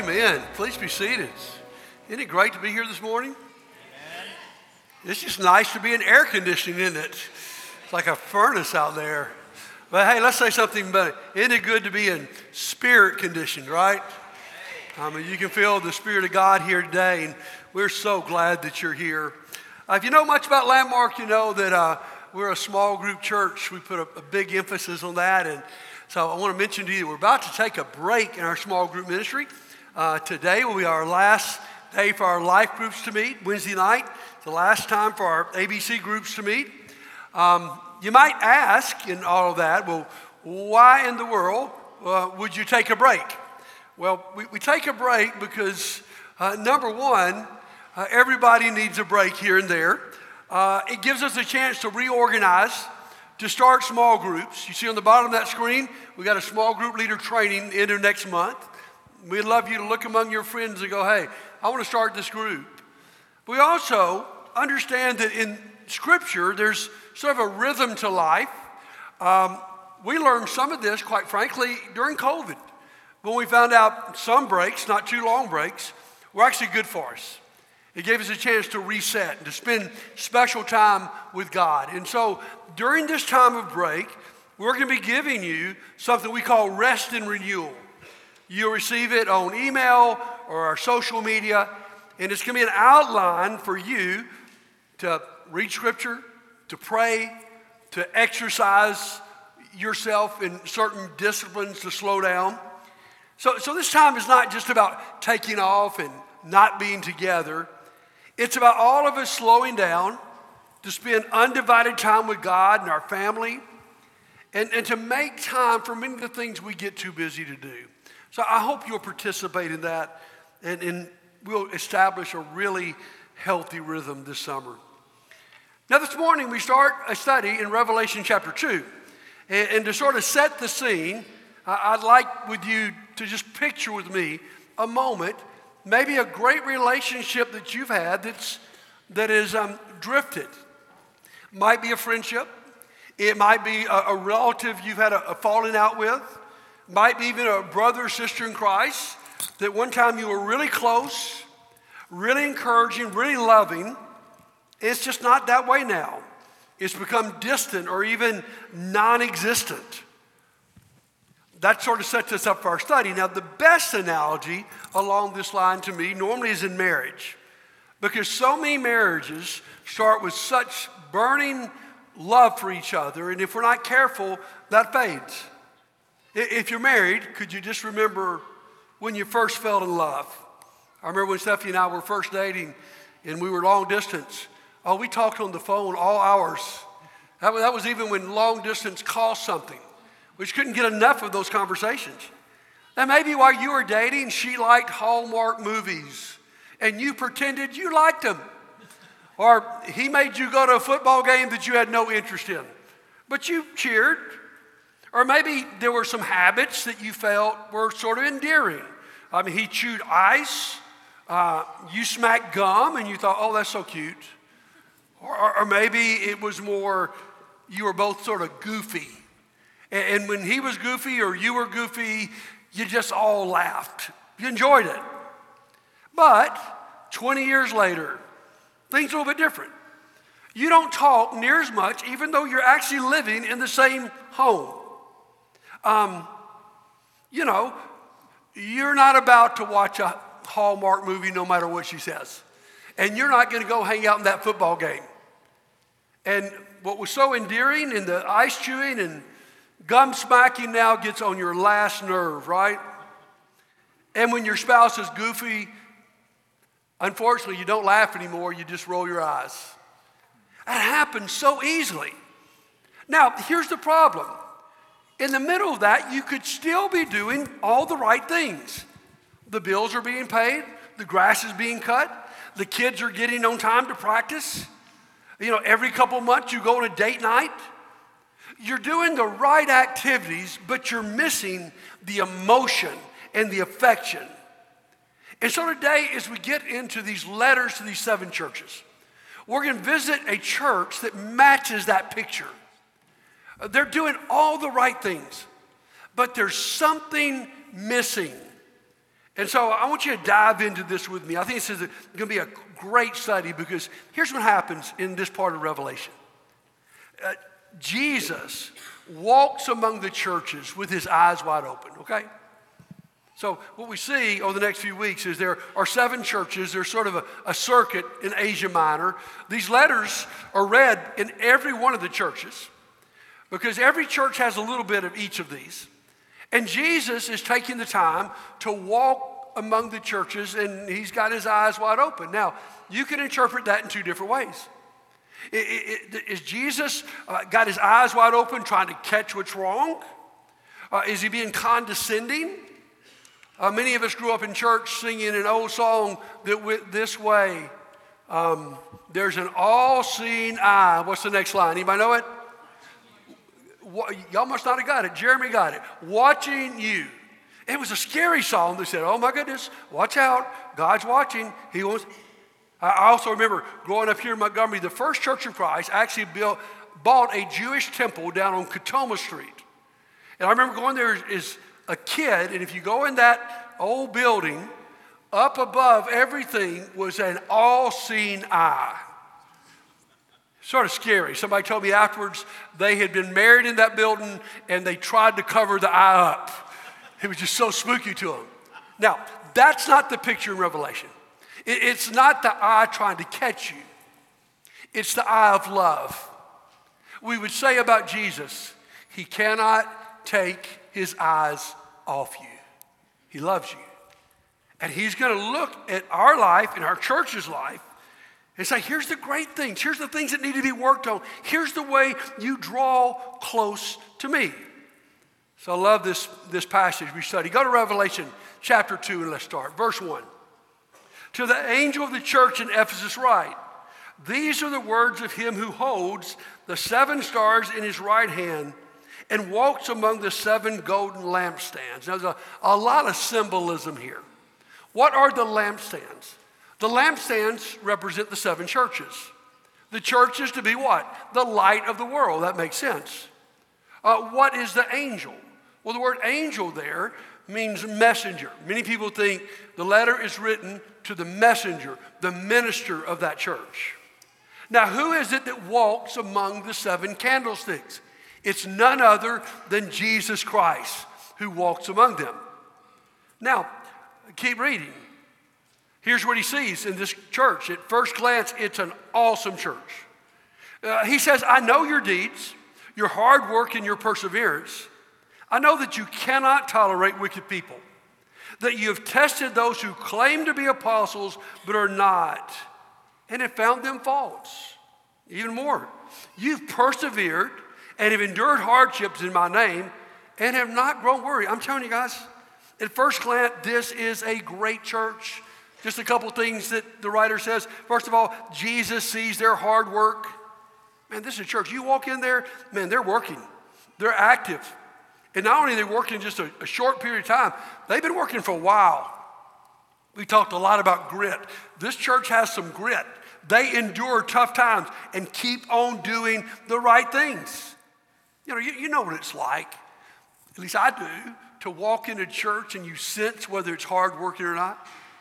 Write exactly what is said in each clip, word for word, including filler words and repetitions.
Amen. Please be seated. Isn't it great to be here this morning? Amen. It's just nice to be in air conditioning, isn't it? It's like a furnace out there. But hey, let's say something better. Isn't it good to be in spirit conditioned, right? I mean, you can feel the Spirit of God here today, and we're so glad that you're here. Uh, if you know much about Landmark, you know that uh, we're a small group church. We put a, a big emphasis on that, and so I want to mention to you, we're about to take a break in our small group ministry. Uh, today will be our last day for our life groups to meet. Wednesday night, the last time for our A B C groups to meet. Um, you might ask in all of that, well, why in the world uh, would you take a break? Well, we, we take a break because, uh, number one, uh, everybody needs a break here and there. Uh, it gives us a chance to reorganize, to start small groups. You see on the bottom of that screen, we got a small group leader training into next month. We'd love you to look among your friends and go, hey, I want to start this group. We also understand that in Scripture, there's sort of a rhythm to life. Um, we learned some of this, quite frankly, during COVID, when we found out some breaks, not too long breaks, were actually good for us. It gave us a chance to reset and to spend special time with God. And so during this time of break, we're going to be giving you something we call rest and renewal. You'll receive it on email or our social media, and it's going to be an outline for you to read Scripture, to pray, to exercise yourself in certain disciplines to slow down. So, so this time is not just about taking off and not being together. It's about all of us slowing down to spend undivided time with God and our family, and, and to make time for many of the things we get too busy to do. So I hope you'll participate in that, and, and we'll establish a really healthy rhythm this summer. Now this morning we start a study in Revelation chapter two. And, and to sort of set the scene, I'd like with you to just picture with me a moment, maybe a great relationship that you've had that's, that is um, drifted. Might be a friendship. It might be a, a relative you've had a, a falling out with. Might be even a brother or sister in Christ that one time you were really close, really encouraging, really loving. It's just not that way now. It's become distant or even non-existent. That sort of sets us up for our study. Now, the best analogy along this line to me normally is in marriage, because so many marriages start with such burning love for each other, and if we're not careful, that fades. If you're married, could you just remember when you first fell in love? I remember when Stephanie and I were first dating and we were long distance. Oh, we talked on the phone all hours. That was, that was even when long distance cost something. We just couldn't get enough of those conversations. And maybe while you were dating, she liked Hallmark movies and you pretended you liked them. Or he made you go to a football game that you had no interest in, but you cheered. Or maybe there were some habits that you felt were sort of endearing. I mean, he chewed ice, uh, you smacked gum, and you thought, oh, that's so cute. Or, or maybe it was more, you were both sort of goofy. And, and when he was goofy or you were goofy, you just all laughed. You enjoyed it. But twenty years later, things are a little bit different. You don't talk near as much, even though you're actually living in the same home. Um, you know, you're not about to watch a Hallmark movie no matter what she says. And you're not going to go hang out in that football game. And what was so endearing in the ice chewing and gum smacking now gets on your last nerve, right? And when your spouse is goofy, unfortunately, you don't laugh anymore. You just roll your eyes. That happens so easily. Now, here's the problem. In the middle of that, you could still be doing all the right things. The bills are being paid. The grass is being cut. The kids are getting on time to practice. You know, every couple of months you go on a date night. You're doing the right activities, but you're missing the emotion and the affection. And so today, as we get into these letters to these seven churches, we're going to visit a church that matches that picture. They're doing all the right things, but there's something missing. And so I want you to dive into this with me. I think this is going to be a great study because here's what happens in this part of Revelation. Uh, Jesus walks among the churches with his eyes wide open, okay? So what we see over the next few weeks is there are seven churches. There's sort of a, a circuit in Asia Minor. These letters are read in every one of the churches because every church has a little bit of each of these. And Jesus is taking the time to walk among the churches, and he's got his eyes wide open. Now, you can interpret that in two different ways. It, it, is Jesus uh, got his eyes wide open trying to catch what's wrong? Uh, is he being condescending? Uh, many of us grew up in church singing an old song that went this way. Um, there's an all-seeing eye. What's the next line? Anybody know it? Y'all must not have got it. Jeremy got it. Watching you. It was a scary song. They said, oh my goodness, watch out. God's watching. He wants. I also remember growing up here in Montgomery, the First Church of Christ actually built, bought a Jewish temple down on Katoma Street. And I remember going there as a kid, and if you go in that old building, up above everything was an all-seeing eye. Sort of scary. Somebody told me afterwards they had been married in that building and they tried to cover the eye up. It was just so spooky to them. Now, that's not the picture in Revelation. It's not the eye trying to catch you. It's the eye of love. We would say about Jesus, he cannot take his eyes off you. He loves you. And he's going to look at our life and our church's life and say, here's the great things. Here's the things that need to be worked on. Here's the way you draw close to me. So I love this, this passage we study. Go to Revelation chapter two and let's start. Verse one. To the angel of the church in Ephesus write, these are the words of him who holds the seven stars in his right hand and walks among the seven golden lampstands. Now, there's a, a lot of symbolism here. What are the lampstands? The lampstands represent the seven churches. The church is to be what? The light of the world. That makes sense. Uh, what is the angel? Well, the word angel there means messenger. Many people think the letter is written to the messenger, the minister of that church. Now, who is it that walks among the seven candlesticks? It's none other than Jesus Christ who walks among them. Now, keep reading. Here's what he sees in this church. At first glance, it's an awesome church. Uh, he says, I know your deeds, your hard work and your perseverance. I know that you cannot tolerate wicked people, that you have tested those who claim to be apostles but are not, and have found them false. Even more, you've persevered and have endured hardships in my name and have not grown weary. I'm telling you guys, at first glance, this is a great church. Just a couple things that the writer says. First of all, Jesus sees their hard work. Man, this is a church. You walk in there, man, they're working. They're active. And not only are they working just a, a short period of time, they've been working for a while. We talked a lot about grit. This church has some grit. They endure tough times and keep on doing the right things. You know, you, you know what it's like, at least I do, to walk into church and you sense whether it's hard working or not.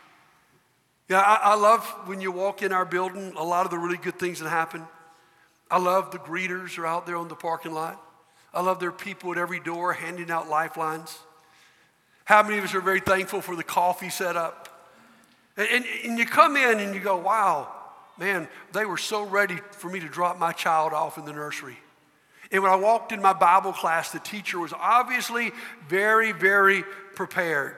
Yeah, I, I love when you walk in our building, a lot of the really good things that happen. I love the greeters are out there on the parking lot. I love their people at every door handing out lifelines. How many of us are very thankful for the coffee set up? And, and, and you come in and you go, wow, man, they were so ready for me to drop my child off in the nursery. And when I walked in my Bible class, the teacher was obviously very, very prepared.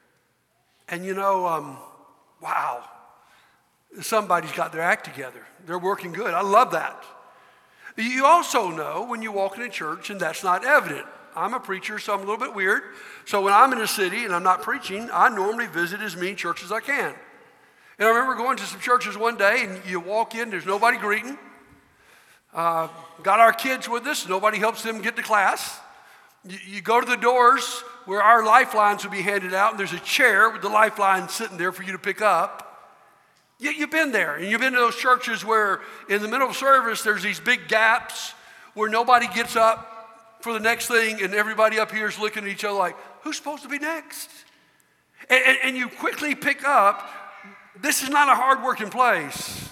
And you know, um, wow, somebody's got their act together. They're working good. I love that. You also know when you walk into church and that's not evident. I'm a preacher, so I'm a little bit weird. So when I'm in a city and I'm not preaching, I normally visit as many churches as I can. And I remember going to some churches one day and you walk in, there's nobody greeting. Uh, got our kids with us, nobody helps them get to class. You, you go to the doors where our lifelines will be handed out and there's a chair with the lifeline sitting there for you to pick up. You, you've been there and you've been to those churches where in the middle of service there's these big gaps where nobody gets up for the next thing and everybody up here is looking at each other like, who's supposed to be next? And, and, and you quickly pick up, this is not a hard-working place.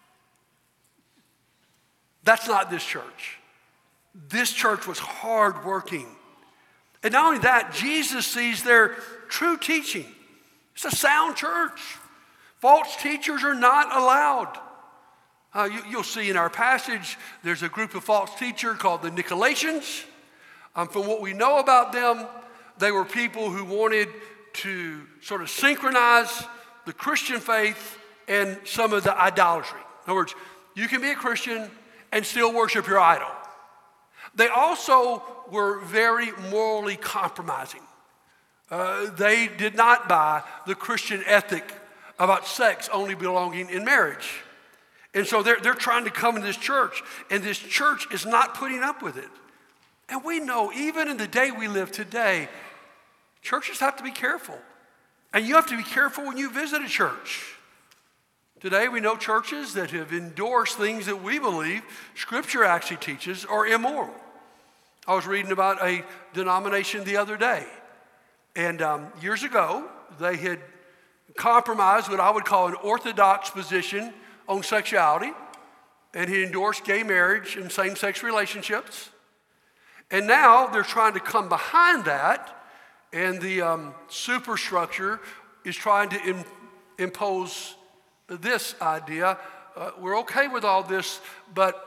That's not this church. This church was hard-working. And not only that, Jesus sees their true teaching. It's a sound church. False teachers are not allowed. Uh, you, you'll see in our passage, there's a group of false teachers called the Nicolaitans. Um, from what we know about them, they were people who wanted to sort of synchronize the Christian faith and some of the idolatry. In other words, you can be a Christian and still worship your idol. They also were very morally compromising. Uh, they did not buy the Christian ethic about sex only belonging in marriage. And so they're, they're trying to come into this church, and this church is not putting up with it. And we know, even in the day we live today, churches have to be careful. And you have to be careful when you visit a church. Today we know churches that have endorsed things that we believe Scripture actually teaches are immoral. I was reading about a denomination the other day. And um, years ago, they had compromised what I would call an orthodox position on sexuality. And he endorsed gay marriage and same-sex relationships. And now they're trying to come behind that. And the um, superstructure is trying to im- impose this idea. Uh, we're okay with all this, but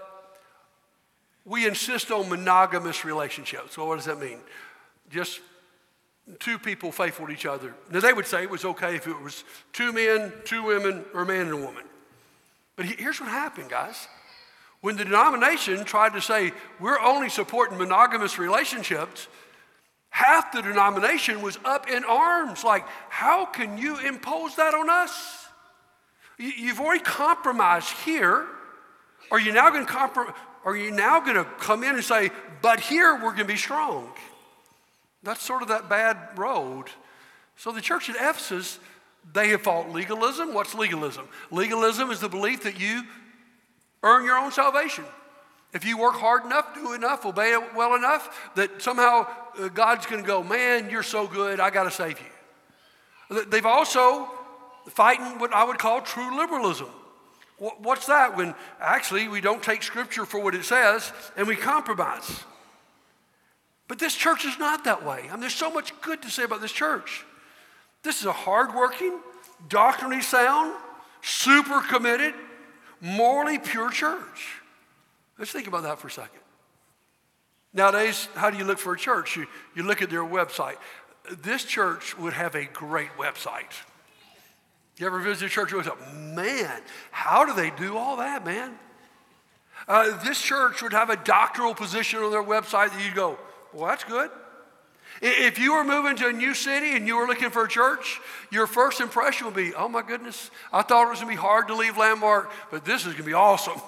we insist on monogamous relationships. Well, what does that mean? Just two people faithful to each other. Now, they would say it was okay if it was two men, two women, or a man and a woman. But here's what happened, guys. When the denomination tried to say, we're only supporting monogamous relationships, half the denomination was up in arms. Like, how can you impose that on us? You've already compromised here. Are you now going to comprom- Are you now going to come in and say, but here we're going to be strong? That's sort of that bad road. So the church at Ephesus, they have fought legalism. What's legalism? Legalism is the belief that you earn your own salvation. If you work hard enough, do enough, obey it well enough, that somehow uh, God's going to go, man, you're so good, I got to save you. They've also fighting what I would call true liberalism. What's that? When actually we don't take Scripture for what it says and we compromise. But this church is not that way. I mean, there's so much good to say about this church. This is a hardworking, doctrinally sound, super committed, morally pure church. Let's think about that for a second. Nowadays, how do you look for a church? You, you look at their website. This church would have a great website. You ever visit a church and go, man, how do they do all that, man? Uh, this church would have a doctrinal position on their website that you go, well, that's good. If you were moving to a new city and you were looking for a church, your first impression would be, oh my goodness, I thought it was going to be hard to leave Landmark, but this is going to be awesome.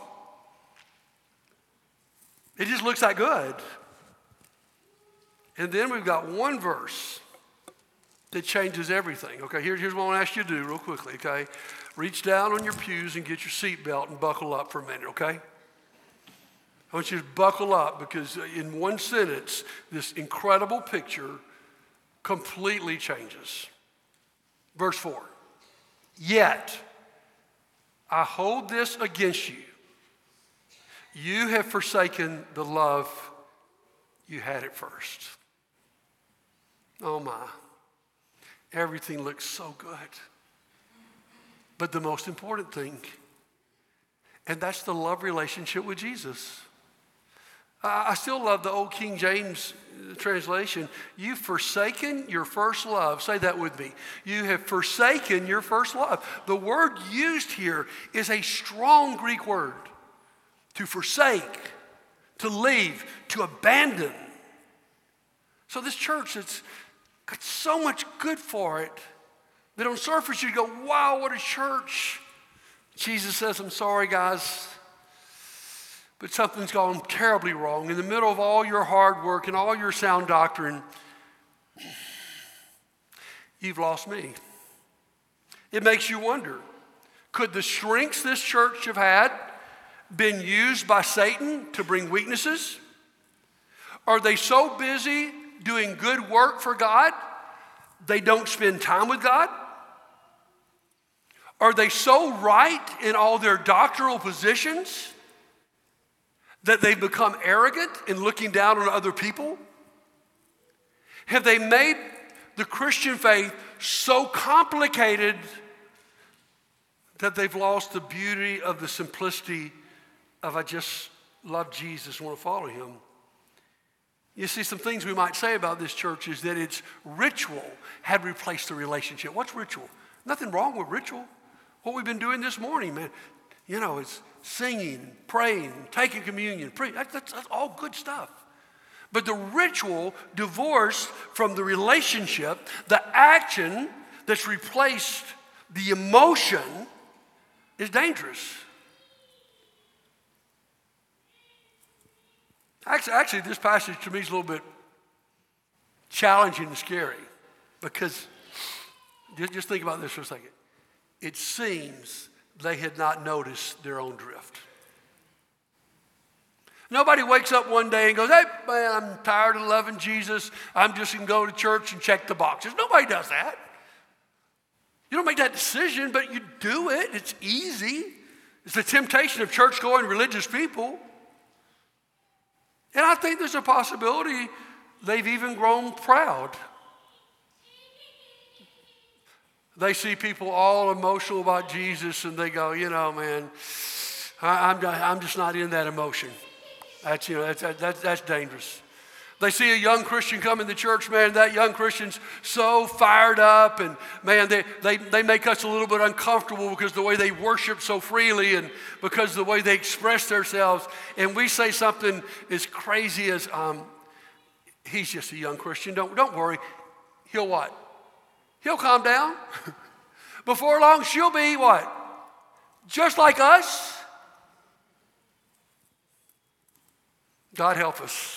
It just looks that good. And then we've got one verse that changes everything. Okay, here, here's what I want to ask you to do real quickly, okay? Reach down on your pews and get your seatbelt and buckle up for a minute, okay? I want you to buckle up because in one sentence, this incredible picture completely changes. Verse four, yet I hold this against you. You have forsaken the love you had at first. Oh my. Everything looks so good. But the most important thing, and that's the love relationship with Jesus. I still love the old King James translation. You've forsaken your first love. Say that with me. You have forsaken your first love. The word used here is a strong Greek word. To forsake, to leave, to abandon. So this church, it's got so much good for it that on surface you go, wow, what a church. Jesus says, I'm sorry, guys, but something's gone terribly wrong. In the middle of all your hard work and all your sound doctrine, you've lost me. It makes you wonder, could the strengths this church have had been used by Satan to bring weaknesses? Are they so busy doing good work for God they don't spend time with God? Are they so right in all their doctrinal positions that they've become arrogant in looking down on other people? Have they made the Christian faith so complicated that they've lost the beauty of the simplicity of I just love Jesus and want to follow him? You see, some things we might say about this church is that its ritual had replaced the relationship. What's ritual? Nothing wrong with ritual. What we've been doing this morning, man, you know, it's singing, praying, taking communion. Pre- that's, that's, that's all good stuff. But the ritual divorced from the relationship, the action that's replaced the emotion is dangerous. Actually, actually, this passage to me is a little bit challenging and scary because just, just think about this for a second. It seems they had not noticed their own drift. Nobody wakes up one day and goes, hey, man, I'm tired of loving Jesus. I'm just going to go to church and check the boxes. Nobody does that. You don't make that decision, but you do it. It's easy. It's the temptation of church-going religious people. And I think there's a possibility they've even grown proud. They see people all emotional about Jesus and they go, you know, man, I, I'm, I'm just not in that emotion. That's, you know, that's, that's, that's dangerous. They see a young Christian come in the church, man, that young Christian's so fired up and, man, they, they, they make us a little bit uncomfortable because the way they worship so freely and because of the way they express themselves. And we say something as crazy as, um, he's just a young Christian. Don't, don't worry. He'll what? He'll calm down. Before long, she'll be what? Just like us. God help us.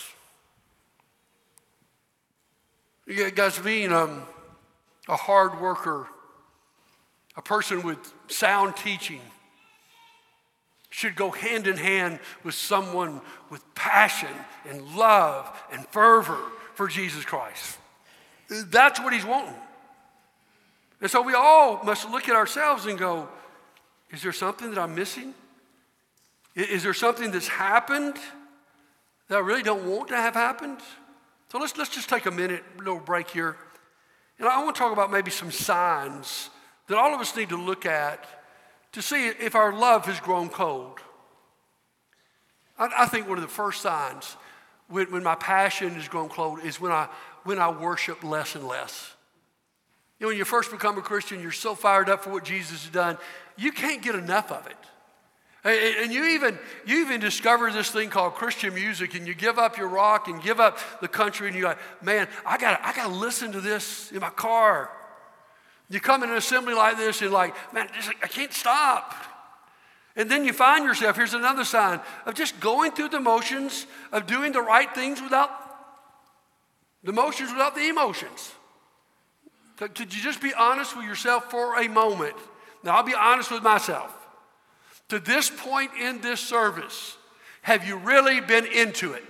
You guys, being um, a hard worker, a person with sound teaching, should go hand in hand with someone with passion and love and fervor for Jesus Christ. That's what he's wanting. And so we all must look at ourselves and go, is there something that I'm missing? Is there something that's happened that I really don't want to have happened? So let's, let's just take a minute, a little break here. And I want to talk about maybe some signs that all of us need to look at to see if our love has grown cold. I, I think one of the first signs when, when my passion has grown cold is when I, when I worship less and less. You know, when you first become a Christian, you're so fired up for what Jesus has done, you can't get enough of it. And you even, you even discover this thing called Christian music, and you give up your rock and give up the country, and you're like, man, I got I got to listen to this in my car. You come in an assembly like this, and like, man, I can't stop. And then you find yourself, here's another sign, of just going through the motions of doing the right things without the motions, without the emotions. Could you just be honest with yourself for a moment? Now, I'll be honest with myself. To this point in this service, have you really been into it?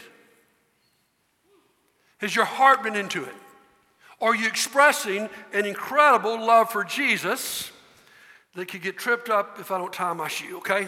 Has your heart been into it? Are you expressing an incredible love for Jesus that could get tripped up if I don't tie my shoe, okay?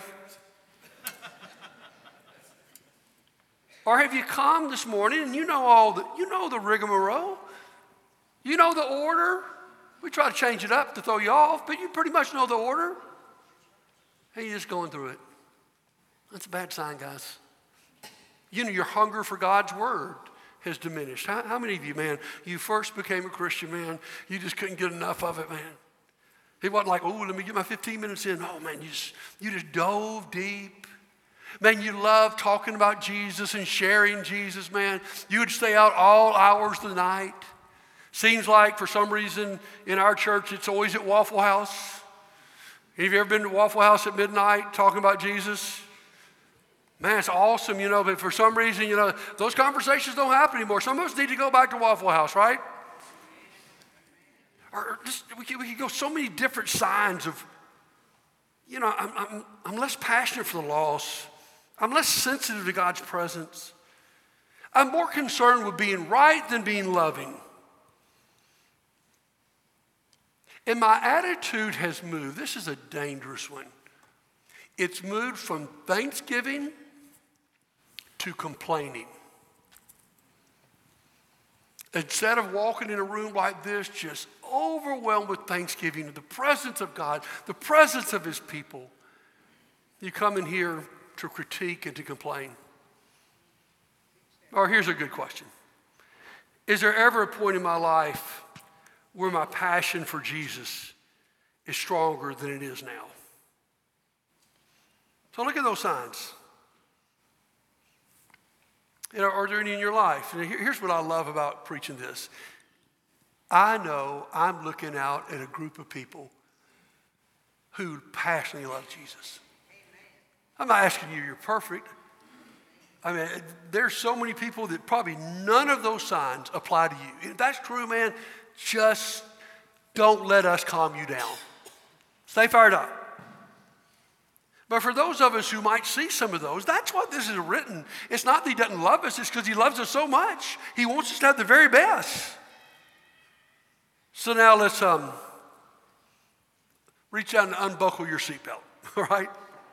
Or have you come this morning and you know all the, you know the rigmarole? You know the order? We try to change it up to throw you off, but you pretty much know the order. Hey, you're just going through it. That's a bad sign, guys. You know, your hunger for God's word has diminished. How, how many of you, man, you first became a Christian, man, you just couldn't get enough of it, man. It wasn't like, oh, let me get my fifteen minutes in. Oh, man, you just, you just dove deep. Man, you love talking about Jesus and sharing Jesus, man. You would stay out all hours of the night. Seems like for some reason in our church, it's always at Waffle House. Have you ever been to Waffle House at midnight talking about Jesus? Man, it's awesome, you know, but for some reason, you know, those conversations don't happen anymore. Some of us need to go back to Waffle House, right? Or just, we can, we can go so many different signs of, you know, I'm, I'm, I'm less passionate for the lost. I'm less sensitive to God's presence. I'm more concerned with being right than being loving. And my attitude has moved. This is a dangerous one. It's moved from thanksgiving to complaining. Instead of walking in a room like this, just overwhelmed with thanksgiving, the presence of God, the presence of his people, you come in here to critique and to complain. Or here's a good question. Is there ever a point in my life where my passion for Jesus is stronger than it is now? So look at those signs. You know, are there any in your life? And here's what I love about preaching this. I know I'm looking out at a group of people who passionately love Jesus. I'm not asking you, you're perfect. I mean, there's so many people that probably none of those signs apply to you. If that's true, man, just don't let us calm you down. Stay fired up. But for those of us who might see some of those, that's what this is written. It's not that he doesn't love us, it's because he loves us so much. He wants us to have the very best. So now let's um, reach out and unbuckle your seatbelt, all right?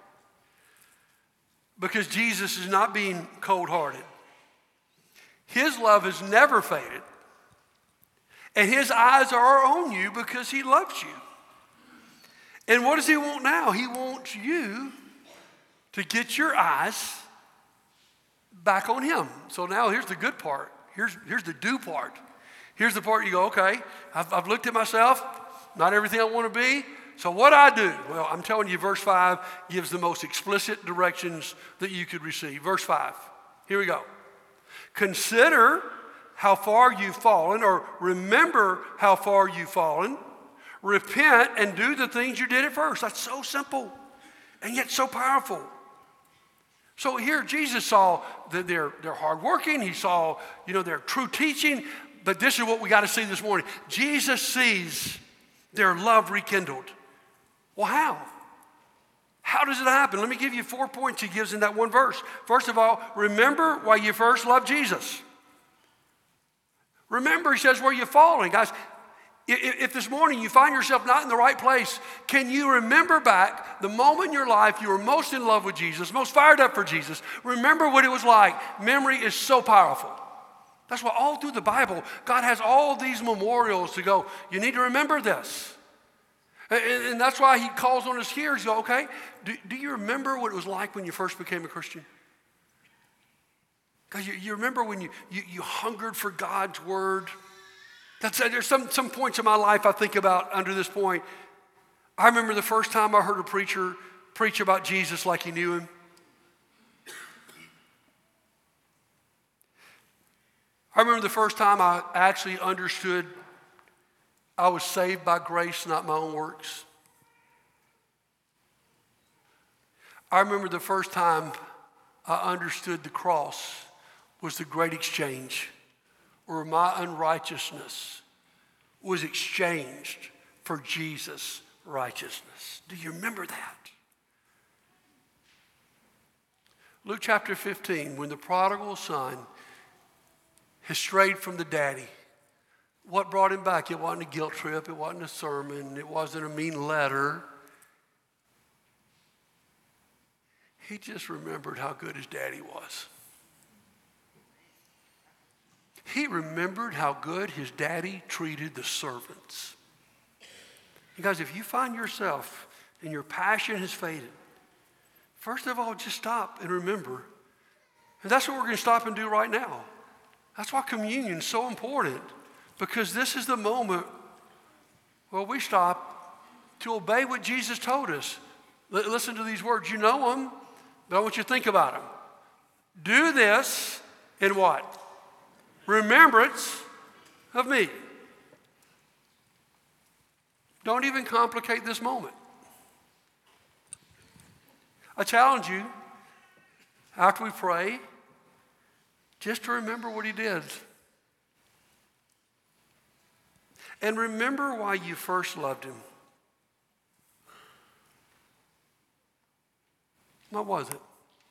Because Jesus is not being cold-hearted. His love has never faded. And his eyes are on you because he loves you. And what does he want now? He wants you to get your eyes back on him. So now here's the good part. Here's, here's the do part. Here's the part you go, okay, I've, I've looked at myself, not everything I want to be. So what do I do? Well, I'm telling you, verse five gives the most explicit directions that you could receive. Verse five, here we go. Consider how far you've fallen, or remember how far you've fallen. Repent and do the things you did at first. That's so simple and yet so powerful. So here Jesus saw that they're, they're hardworking. He saw, you know, their true teaching. But this is what we got to see this morning. Jesus sees their love rekindled. Well, how? How does it happen? Let me give you four points he gives in that one verse. First of all, remember why you first loved Jesus. Remember, he says, where you've fallen. Guys, if, if this morning you find yourself not in the right place, can you remember back the moment in your life you were most in love with Jesus, most fired up for Jesus? Remember what it was like. Memory is so powerful. That's why all through the Bible, God has all these memorials to go, you need to remember this. And, and that's why he calls on us here. He's go, okay, do, do you remember what it was like when you first became a Christian? Because you, you remember when you, you, you hungered for God's word. That's, there's some, some points in my life I think about under this point. I remember the first time I heard a preacher preach about Jesus like he knew him. I remember the first time I actually understood I was saved by grace, not my own works. I remember the first time I understood the cross was the great exchange, where my unrighteousness was exchanged for Jesus' righteousness. Do you remember that? Luke chapter fifteen, when the prodigal son has strayed from the daddy, what brought him back? It wasn't a guilt trip. It wasn't a sermon. It wasn't a mean letter. He just remembered how good his daddy was. He remembered how good his daddy treated the servants. You guys, if you find yourself and your passion has faded, first of all, just stop and remember. And that's what we're going to stop and do right now. That's why communion is so important, because this is the moment where we stop to obey what Jesus told us. L- listen to these words. You know them, but I want you to think about them. Do this in what? Remembrance of me. Don't even complicate this moment. I challenge you, after we pray, just to remember what he did. And remember why you first loved him. What was it?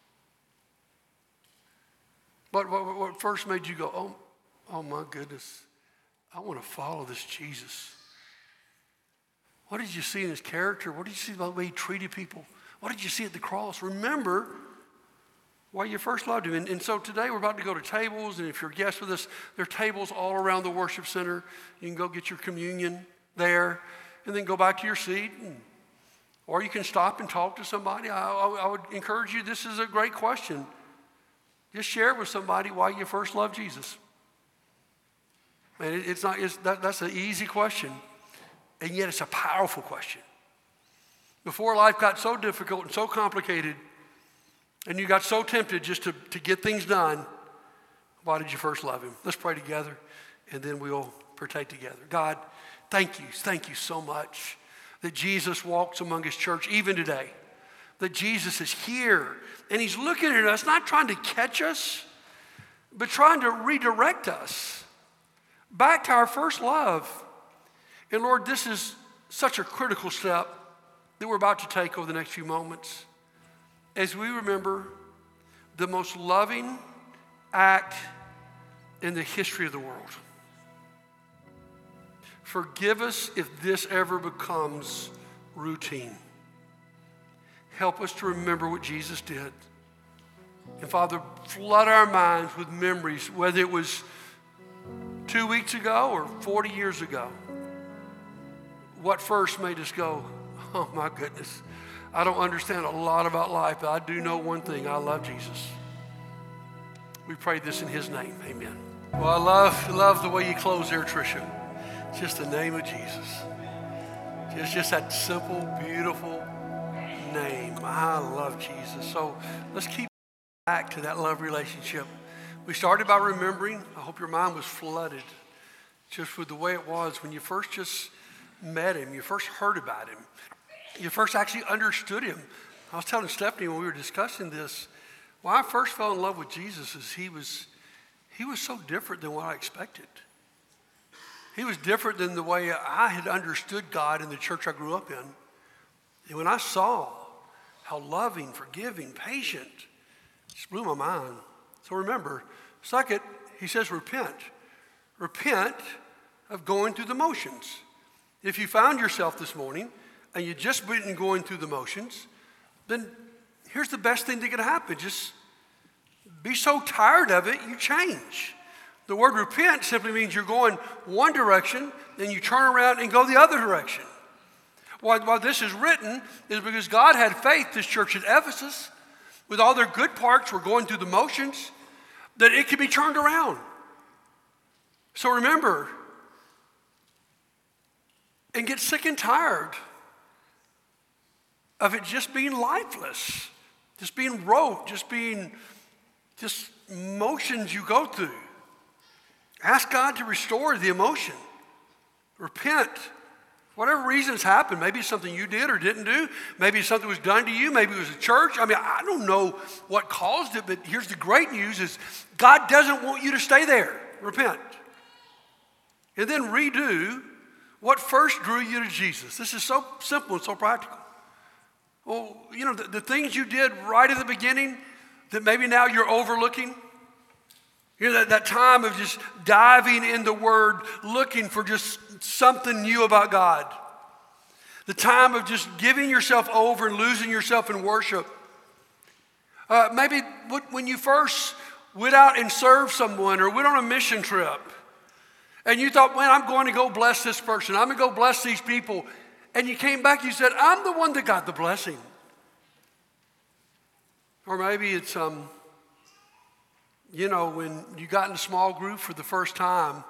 What, what, what first made you go, oh, oh my goodness, I want to follow this Jesus. What did you see in his character? What did you see about the way he treated people? What did you see at the cross? Remember why you first loved him. And, and so today we're about to go to tables, and if you're a guest with us, there are tables all around the worship center. You can go get your communion there, and then go back to your seat. And, or you can stop and talk to somebody. I, I, I would encourage you, this is a great question. Just share with somebody why you first loved Jesus. And it, it's not, it's, that, that's an easy question, and yet it's a powerful question. Before life got so difficult and so complicated, and you got so tempted just to, to get things done, why did you first love him? Let's pray together, and then we'll partake together. God, thank you, thank you so much that Jesus walks among his church even today, that Jesus is here, and he's looking at us, not trying to catch us, but trying to redirect us back to our first love. And Lord, this is such a critical step that we're about to take over the next few moments as we remember the most loving act in the history of the world. Forgive us if this ever becomes routine. Help us to remember what Jesus did. And Father, flood our minds with memories, whether it was two weeks ago or forty years ago. What first made us go, oh my goodness, I don't understand a lot about life, but I do know one thing. I love Jesus. We pray this in his name. Amen. Well, I love, love the way you close there, Tricia. It's just the name of Jesus. It's just that simple, beautiful name. I love Jesus. So let's keep back to that love relationship. We started by remembering. I hope your mind was flooded just with the way it was when you first just met him, you first heard about him. You first actually understood him. I was telling Stephanie when we were discussing this, when I first fell in love with Jesus is he was, he was so different than what I expected. He was different than the way I had understood God in the church I grew up in. And when I saw how loving, forgiving, patient, it just blew my mind. So remember, second, he says repent. Repent of going through the motions. If you found yourself this morning and you just been going through the motions, then here's the best thing that could happen. Just be so tired of it, you change. The word repent simply means you're going one direction, then you turn around and go the other direction. Why, why this is written is because God had faith, this church at Ephesus, with all their good parts were going through the motions, that it could be turned around. So remember, and get sick and tired of it just being lifeless, just being rote, just being just motions you go through. Ask God to restore the emotion. Repent. Whatever reasons happened, maybe it's something you did or didn't do. Maybe it's something was done to you. Maybe it was a church. I mean, I don't know what caused it, but here's the great news is God doesn't want you to stay there. Repent. And then redo what first drew you to Jesus. This is so simple and so practical. Well, you know, the, the things you did right at the beginning that maybe now you're overlooking. You know, that, that time of just diving in the Word, looking for just something new about God. The time of just giving yourself over and losing yourself in worship. Uh, maybe when you first went out and served someone or went on a mission trip, and you thought, man, I'm going to go bless this person. I'm going to go bless these people. And you came back, you said, I'm the one that got the blessing. Or maybe it's, um, you know, when you got in a small group for the first time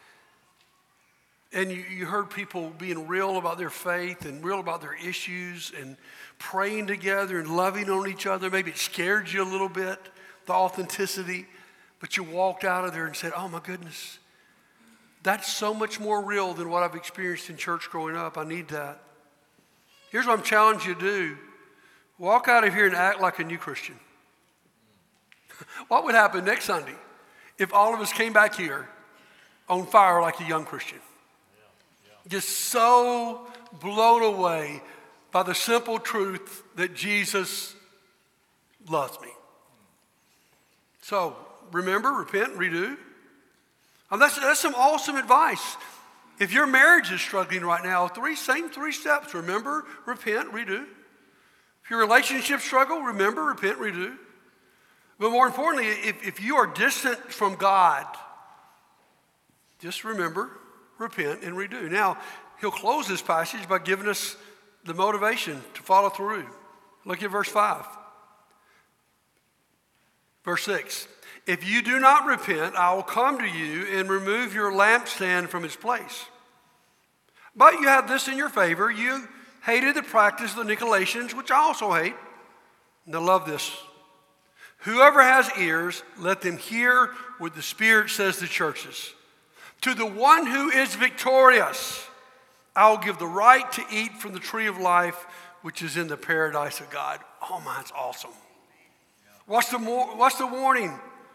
and you, you heard people being real about their faith and real about their issues and praying together and loving on each other. Maybe it scared you a little bit, the authenticity, but you walked out of there and said, oh my goodness, that's so much more real than what I've experienced in church growing up. I need that. Here's what I'm challenging you to do. Walk out of here and act like a new Christian. What would happen next Sunday if all of us came back here on fire like a young Christian? Yeah, yeah. Just so blown away by the simple truth that Jesus loves me. So remember, repent, redo. Um, that's, that's some awesome advice. If your marriage is struggling right now, three same three steps. Remember, repent, redo. If your relationship struggle, remember, repent, redo. But more importantly, if, if you are distant from God, just remember, repent, and redo. Now, he'll close this passage by giving us the motivation to follow through. Look at verse five. Verse six. If you do not repent, I will come to you and remove your lampstand from its place. But you have this in your favor. You hated the practice of the Nicolaitans, which I also hate. Now love this. Whoever has ears, let them hear what the Spirit says to churches. To the one who is victorious, I will give the right to eat from the tree of life, which is in the paradise of God. Oh my, it's awesome. What's the, what's the warning?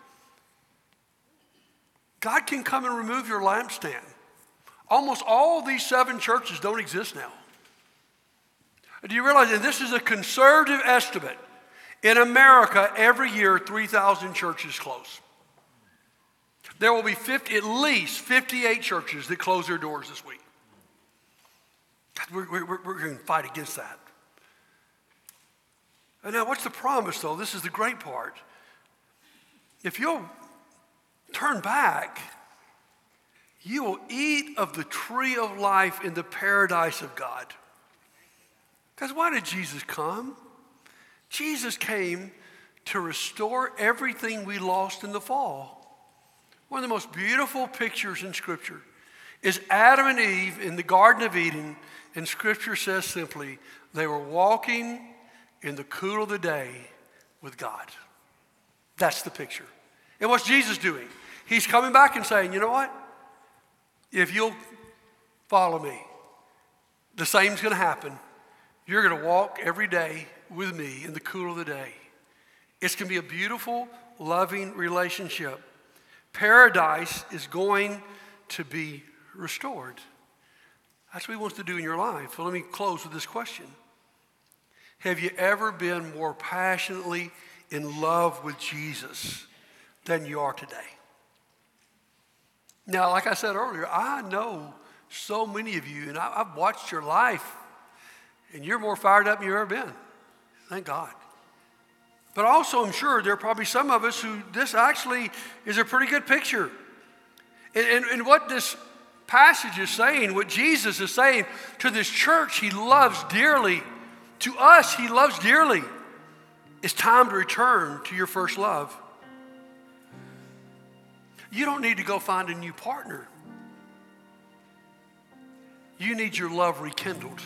God can come and remove your lampstand. Almost all these seven churches don't exist now. Do you realize that this is a conservative estimate? In America, every year, three thousand churches close. There will be fifty, at least fifty-eight churches that close their doors this week. We're, we're, we're going to fight against that. And now, what's the promise, though? This is the great part. If you'll turn back, you will eat of the tree of life in the paradise of God. Because why did Jesus come? Jesus came to restore everything we lost in the fall. One of the most beautiful pictures in Scripture is Adam and Eve in the Garden of Eden, and Scripture says simply, they were walking in the cool of the day with God. That's the picture. And what's Jesus doing? He's coming back and saying, you know what? If you'll follow me, the same's going to happen. You're going to walk every day with me in the cool of the day. It's going to be a beautiful, loving relationship. Paradise is going to be restored. That's what he wants to do in your life. So let me close with this question. Have you ever been more passionately in love with Jesus than you are today? Now, like I said earlier, I know so many of you, and I, I've watched your life, and you're more fired up than you've ever been. Thank God. But also, I'm sure there are probably some of us who this actually is a pretty good picture. And, and, and what this passage is saying, what Jesus is saying to this church he loves dearly, to us he loves dearly, it's time to return to your first love. You don't need to go find a new partner. You need your love rekindled.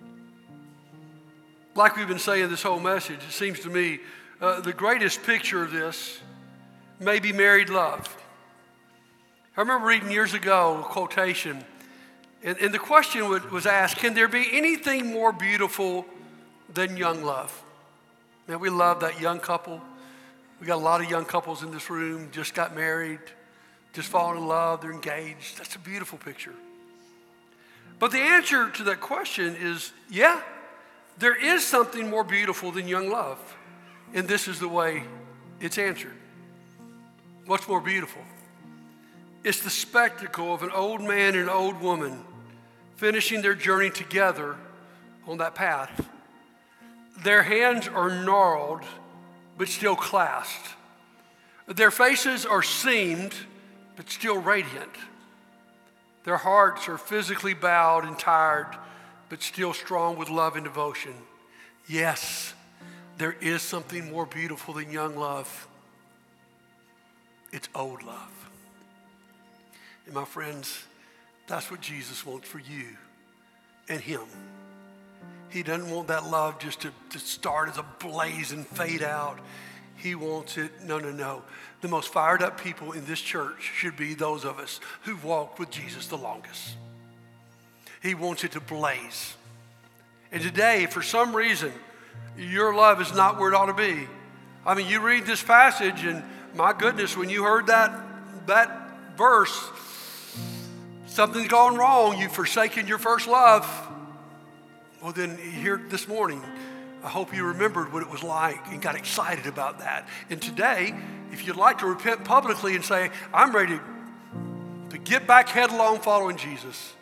Like we've been saying this whole message, it seems to me uh, the greatest picture of this may be married love. I remember reading years ago a quotation, and, and the question was asked, can there be anything more beautiful than young love? Man, we love that young couple. We got a lot of young couples in this room, just got married, just fallen in love, they're engaged. That's a beautiful picture. But the answer to that question is, yeah, there is something more beautiful than young love. And this is the way it's answered. What's more beautiful? It's the spectacle of an old man and an old woman finishing their journey together on that path. Their hands are gnarled, but still clasped. Their faces are seamed, but still radiant. Their hearts are physically bowed and tired, but still strong with love and devotion. Yes, there is something more beautiful than young love. It's old love. And my friends, that's what Jesus wants for you and him. He doesn't want that love just to, to start as a blaze and fade out. He wants it, no, no, no. The most fired up people in this church should be those of us who've walked with Jesus the longest. He wants it to blaze. And today, for some reason, your love is not where it ought to be. I mean, you read this passage, and my goodness, when you heard that, that verse, something's gone wrong. You've forsaken your first love. Well, then here this morning, I hope you remembered what it was like and got excited about that. And today, if you'd like to repent publicly and say, I'm ready to get back headlong following Jesus,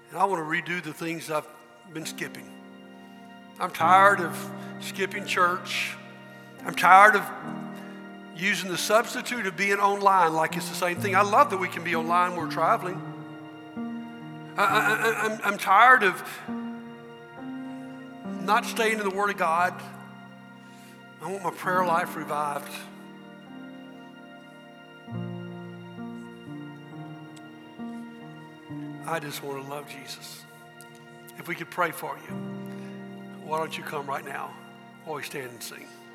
And I want to redo the things I've been skipping. I'm tired of skipping church. I'm tired of using the substitute of being online like it's the same thing. I love that we can be online when we're traveling. I, I, I'm, I'm tired of not staying in the Word of God. I want my prayer life revived. I just want to love Jesus. If we could pray for you, why don't you come right now while we stand and sing?